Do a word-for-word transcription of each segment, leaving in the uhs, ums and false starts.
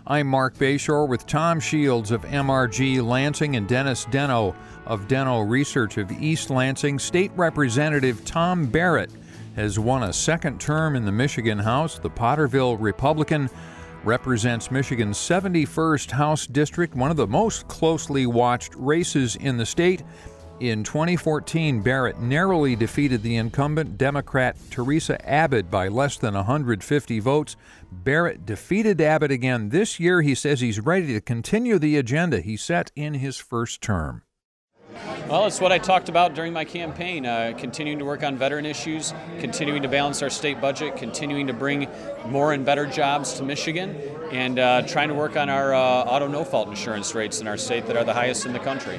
I'm Mark Bayshore with Tom Shields of M R G Lansing and Dennis Deno of Deno Research of East Lansing. State Representative Tom Barrett has won a second term in the Michigan House. The Potterville Republican represents Michigan's seventy-first House District, one of the most closely watched races in the state. In twenty fourteen, Barrett narrowly defeated the incumbent Democrat Teresa Abbott by less than one hundred fifty votes. Barrett defeated Abbott again this year. He says he's ready to continue the agenda he set in his first term. Well, it's what I talked about during my campaign, uh, continuing to work on veteran issues, continuing to balance our state budget, continuing to bring more and better jobs to Michigan, and uh, trying to work on our uh, auto no-fault insurance rates in our state that are the highest in the country.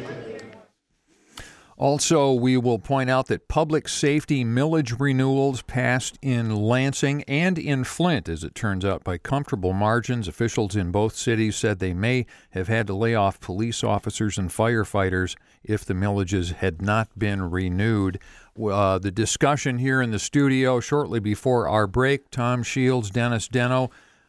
Also, we will point out that public safety millage renewals passed in Lansing and in Flint, as it turns out, by comfortable margins. Officials in both cities said they may have had to lay off police officers and firefighters if the millages had not been renewed. Uh, the discussion here in the studio shortly before our break, Tom Shields, Dennis Deno,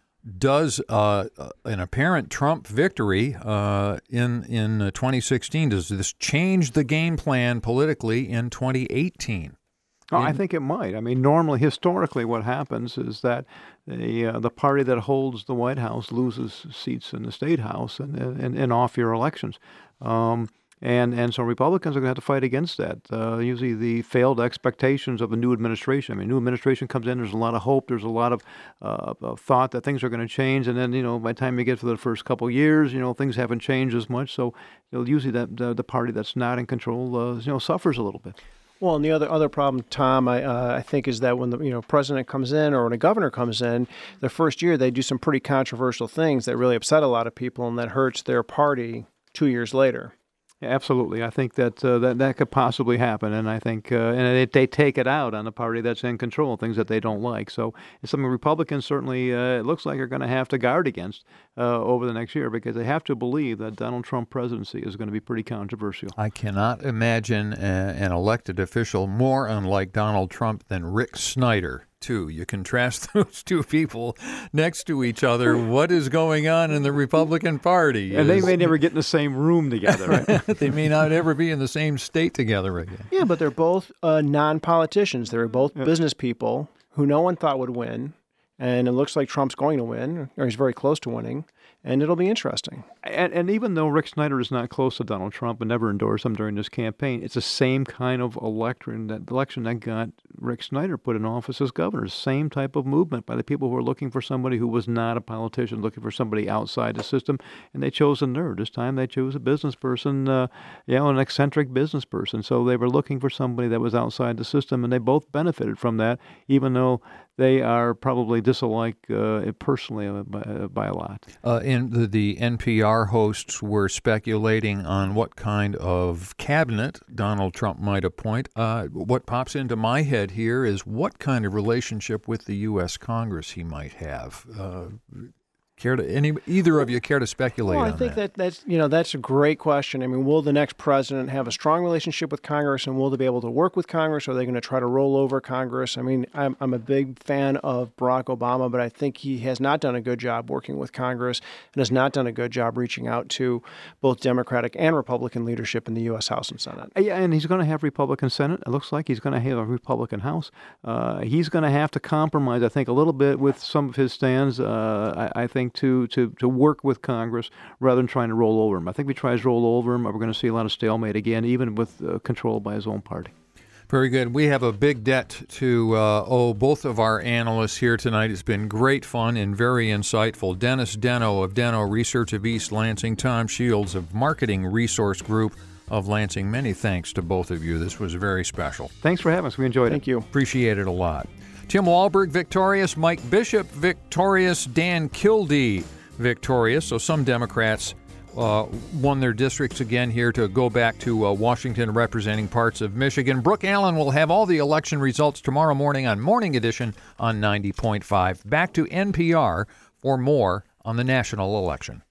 does uh, an apparent Trump victory uh, in in twenty sixteen, does this change the game plan politically in twenty eighteen? Oh, I think it might. I mean, normally, historically, what happens is that the uh, the party that holds the White House loses seats in the State House and and, and off-year elections. Um, And and so Republicans are going to have to fight against that. Uh, usually the failed expectations of a new administration. I mean, new administration comes in, there's a lot of hope, there's a lot of, uh, of thought that things are going to change. And then, you know, by the time you get to the first couple of years, you know, things haven't changed as much. So you know, usually that the, the party that's not in control, uh, you know, suffers a little bit. Well, and the other other problem, Tom, I uh, I think is that when the you know president comes in or when a governor comes in, the first year they do some pretty controversial things that really upset a lot of people, and that hurts their party two years later. Yeah, absolutely. I think that, uh, that that could possibly happen, and I think uh, and they, they take it out on the party that's in control, things that they don't like. So it's something Republicans certainly, uh, it looks like, are going to have to guard against uh, over the next year, because they have to believe that Donald Trump presidency is going to be pretty controversial. I cannot imagine a, an elected official more unlike Donald Trump than Rick Snyder, too. You contrast those two people next to each other. What is going on in the Republican Party? And is, they may never get in the same room together, right? They may not ever be in the same state together again. Yeah, but they're both uh, non-politicians. They're both yeah. business people who no one thought would win. And it looks like Trump's going to win, or he's very close to winning, and it'll be interesting. And, and even though Rick Snyder is not close to Donald Trump and never endorsed him during this campaign, it's the same kind of election that, election that got Rick Snyder put in office as governor. Same type of movement by the people who were looking for somebody who was not a politician, looking for somebody outside the system, and they chose a nerd. This time they chose a business person, uh, you know, an eccentric business person. So they were looking for somebody that was outside the system, and they both benefited from that, even though they are probably disliked uh, personally uh, by, uh, by a lot. Uh, and the, the N P R hosts were speculating on what kind of cabinet Donald Trump might appoint. Uh, what pops into my head here is what kind of relationship with the U S Congress he might have. Uh, Care to any either of you care to speculate well, I on think that? that that's you know that's a great question. I mean, will the next president have a strong relationship with Congress, and will they be able to work with Congress? Or are they going to try to roll over Congress? I mean, I'm I'm a big fan of Barack Obama, but I think he has not done a good job working with Congress and has not done a good job reaching out to both Democratic and Republican leadership in the U S House and Senate. Yeah, and he's going to have Republican Senate. It looks like he's going to have a Republican House. Uh, he's going to have to compromise, I think, a little bit with some of his stands. Uh, I, I think. To, to, to work with Congress rather than trying to roll over him. I think if he tries to roll over him, we're going to see a lot of stalemate again, even with uh, control by his own party. Very good. We have a big debt to uh, owe both of our analysts here tonight. It's been great fun and very insightful. Dennis Deno of Deno Research of East Lansing, Tom Shields of Marketing Resource Group of Lansing. Many thanks to both of you. This was very special. Thanks for having us. We enjoyed Thank it. you. Appreciate it a lot. Tim Wahlberg victorious, Mike Bishop victorious, Dan Kildee victorious. So some Democrats uh, won their districts again here to go back to uh, Washington representing parts of Michigan. Brooke Allen will have all the election results tomorrow morning on Morning Edition on ninety point five. Back to N P R for more on the national election.